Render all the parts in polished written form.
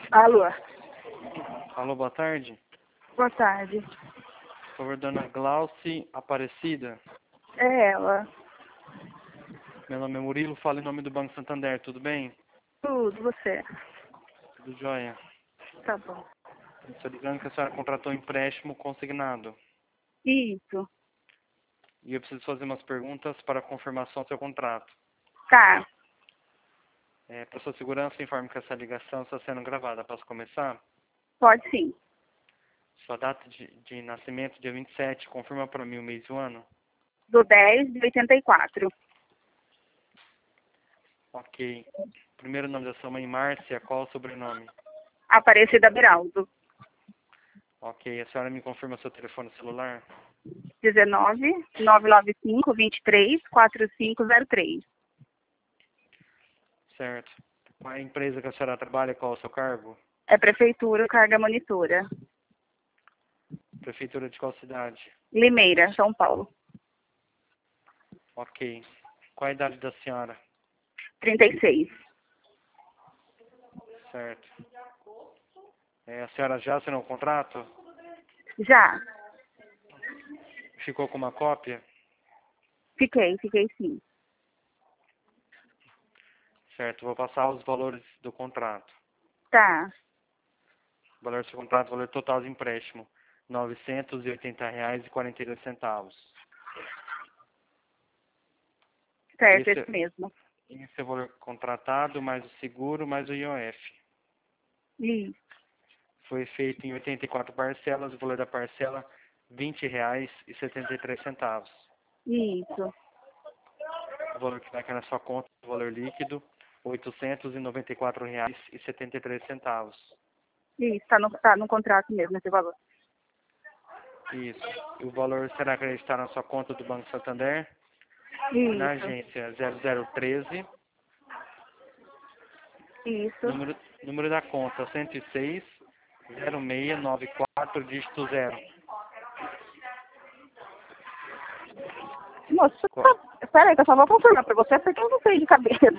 Alô, Alô, boa tarde. boa tarde. Por favor, dona Glauci Aparecida. É ela. Meu nome é Murilo, falo em nome do Banco Santander, tudo bem? Tudo, você. Tudo jóia. Tá bom. Estou ligando que a senhora contratou um empréstimo consignado. Isso. E eu preciso fazer umas perguntas para confirmação do seu contrato. Tá, Para sua segurança, informe que essa ligação está sendo gravada. Posso começar? pode sim. Sua data de nascimento, dia 27, confirma para mim o mês e o ano? Do 10 de 84. Ok. Primeiro nome da sua mãe, Márcia, qual o sobrenome? Aparecida Beraldo. Ok. A senhora me confirma seu telefone celular? 19 995 23 4503. Certo. Qual é a empresa que a senhora trabalha? Qual é o seu cargo? É prefeitura, carga monitora. Prefeitura de qual cidade? Limeira, São Paulo. Ok. Qual a idade da senhora? 36. Certo. A senhora já assinou o contrato? Já. Ficou com uma cópia? Fiquei sim. Certo. Vou passar os valores do contrato. Tá. O valor do seu contrato, o valor total do empréstimo, R$ 980,42. Certo, Esse, esse mesmo. esse é o valor contratado, mais o seguro, mais o IOF. Isso. Foi feito em 84 parcelas, o valor da parcela, R$ 20,73. Isso. O valor que vai cair na sua conta, o valor líquido, R$ 894,73. Isso, tá no contrato mesmo, esse valor. Isso. E o valor será acreditado na sua conta do Banco Santander, na Isso. agência 0013, Isso. número da conta 106 0694, dígito 0. Moça, espera aí que eu só vou confirmar pra você porque eu não sei de cabeça.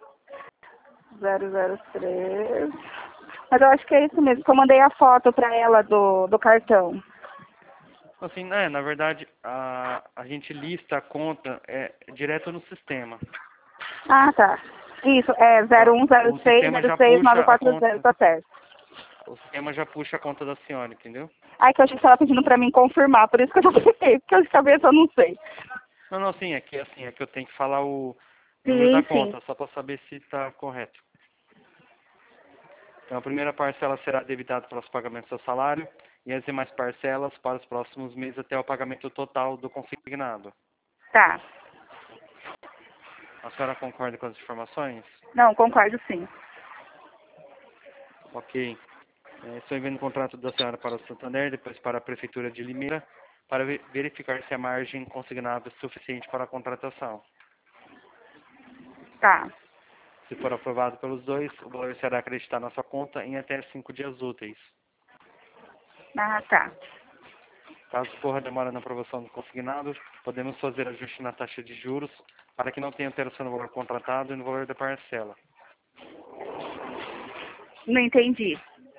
003. Mas eu acho que é isso mesmo, que eu mandei a foto pra ela do cartão. Assim, na verdade, a gente lista a conta direto no sistema. Ah, tá. Isso, é Tá? 0106 O sistema já 06 puxa a 940, conta, tá certo. o sistema já puxa a conta da senhora, entendeu? Ai, que eu achei que você tava pedindo pra mim confirmar, por isso que eu não sei, porque eu de cabeça eu não sei. Não, sim, é que eu tenho que falar o número da Sim, sim. conta, só para saber se está correto. Então, a primeira parcela será debitada pelos pagamentos do seu salário e as demais parcelas para os próximos meses até o pagamento total do consignado. Tá. A senhora concorda com as informações? Não, concordo sim. Ok. Estou enviando o contrato da senhora para o Santander, depois para a Prefeitura de Limeira, para verificar se a margem consignada é suficiente para a contratação. Tá. Se for aprovado pelos dois, o valor será acreditado na sua conta em até 5 dias úteis. Ah, tá. Caso ocorra demora na aprovação do consignado, podemos fazer ajuste na taxa de juros para que não tenha alteração no valor contratado e no valor da parcela. Não entendi.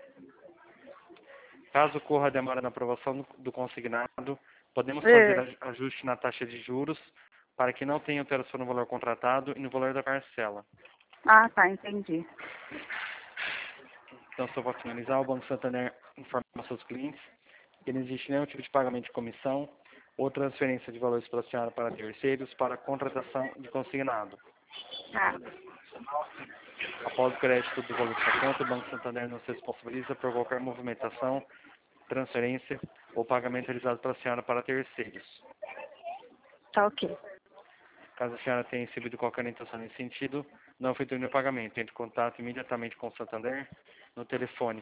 Caso ocorra demora na aprovação do consignado, podemos fazer É. ajuste na taxa de juros para que não tenha alteração no valor contratado e no valor da parcela. Ah, tá, entendi. Então, só para finalizar, o Banco Santander informa aos seus clientes que não existe nenhum tipo de pagamento de comissão ou transferência de valores pela senhora para terceiros para contratação de consignado. Tá. Após o crédito do valor da conta, o Banco Santander não se responsabiliza por qualquer movimentação, transferência ou pagamento realizado pela senhora para terceiros. Tá ok. Caso a senhora tenha recebido qualquer intenção nesse sentido, não efetue o pagamento. Entre em contato imediatamente com o Santander no telefone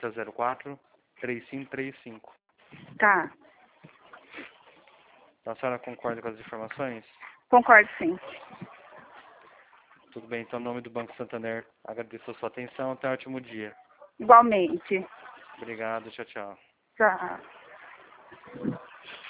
4004-3535. Tá. Então, a senhora concorda com as informações? Concordo sim. Tudo bem, então, em nome do Banco Santander, agradeço a sua atenção. Até um ótimo dia. Igualmente. Obrigado, tchau, tchau. Tchau.